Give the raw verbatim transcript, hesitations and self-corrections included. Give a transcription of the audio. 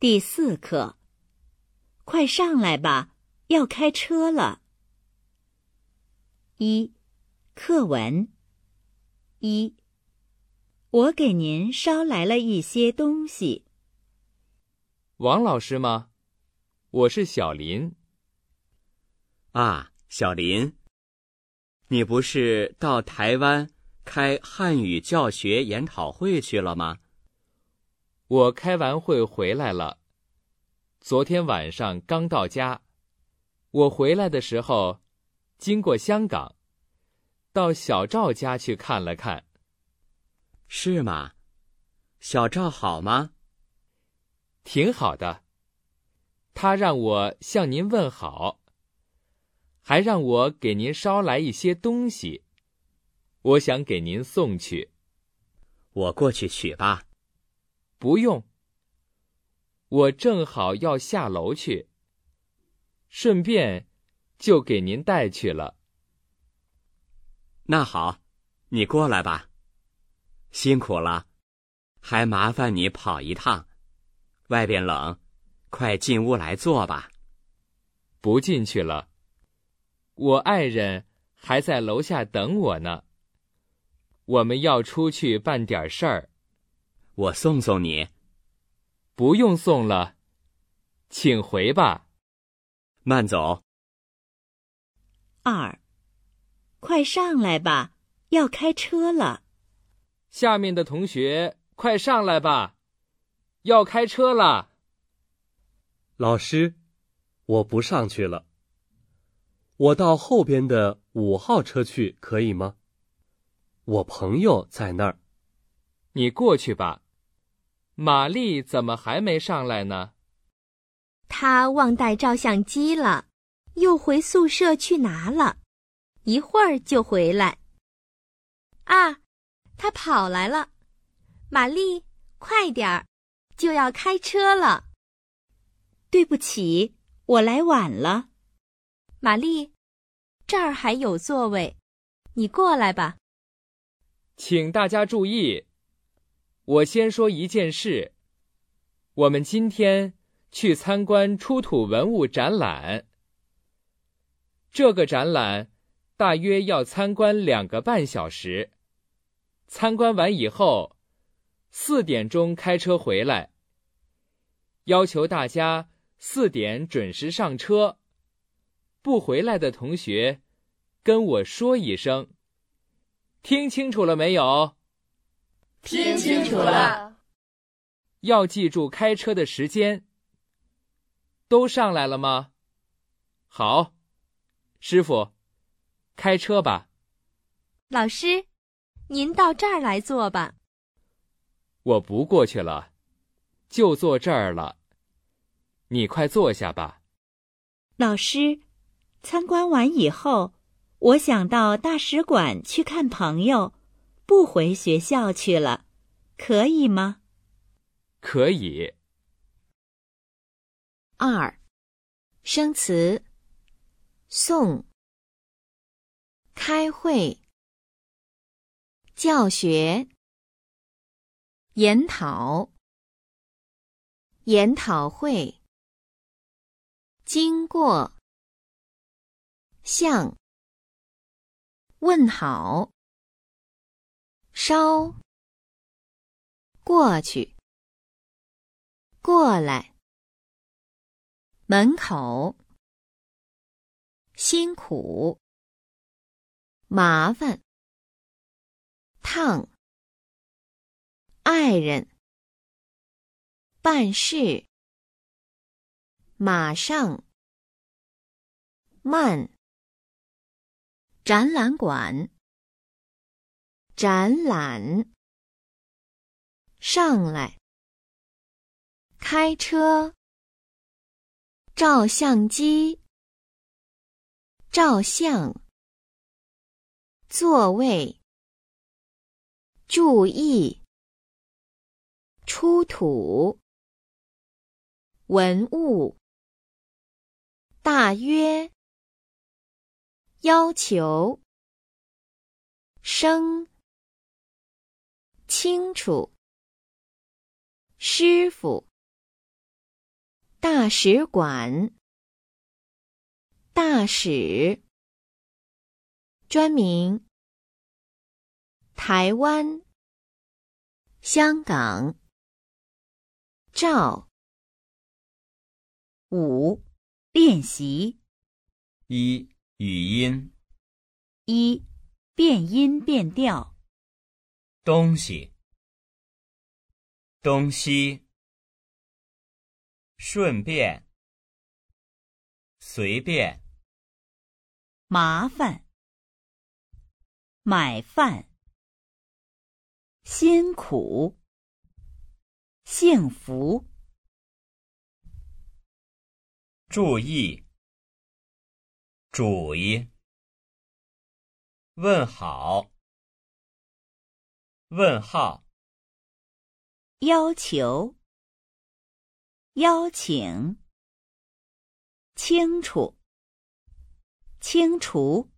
第四课，快上来吧，要开车了。一、课文。一、我给您捎来了一些东西。 王老师吗？我是小林。 啊，小林，你不是到台湾开汉语教学研讨会去了吗？ 我开完会回来了，昨天晚上刚到家。我回来的时候，经过香港，到小赵家去看了看。 是吗？小赵好吗？ 挺好的，他让我向您问好，还让我给您捎来一些东西，我想给您送去。 我过去取吧。 不用，我正好要下楼去，顺便就给您带去了。 那好，你过来吧。辛苦了，还麻烦你跑一趟。外边冷，快进屋来坐吧。 不进去了，我爱人还在楼下等我呢。我们要出去办点事儿。 我送送你。 不用送了，请回吧。 慢走。 二、快上来吧，要开车了。 下面的同学，快上来吧，要开车了。 老师，我不上去了。我到后边的五号车去可以吗？我朋友在那儿。 你过去吧。玛丽怎么还没上来呢？ 她忘带照相机了，又回宿舍去拿了，一会儿就回来。啊，她跑来了。玛丽，快点儿，就要开车了。 对不起，我来晚了。 玛丽，这儿还有座位，你过来吧。 请大家注意，我先说一件事。我们今天去参观出土文物展览。这个展览大约要参观两个半小时。参观完以后，四点钟开车回来。要求大家四点准时上车。不回来的同学，跟我说一声。听清楚了没有？ 听清楚了。 要记住开车的时间。都上来了吗？好，师傅，开车吧。 老师，您到这儿来坐吧。 我不过去了，就坐这儿了。你快坐下吧。 老师，参观完以后，我想到大使馆去看朋友，不回学校去了，可以吗？ 可以。 二、生词：送、开会、教学、研讨、研讨会、经过、向、问好、捎、过去、过来、门口、辛苦、麻烦、烫、爱人、办事、马上、慢、展览馆、展览、上来、开车、照相机、照相、座位、注意、出土、文物、大约、要求、生、清楚、师傅、 大使馆，大使，专名，台湾，香港，照， 五、练习。 一、语音。 一、变音变调。 东西，东西，顺便，随便， 麻烦，买饭，辛苦，幸福。 注意，主意，问好，问号， 要求，邀请，清楚，清除。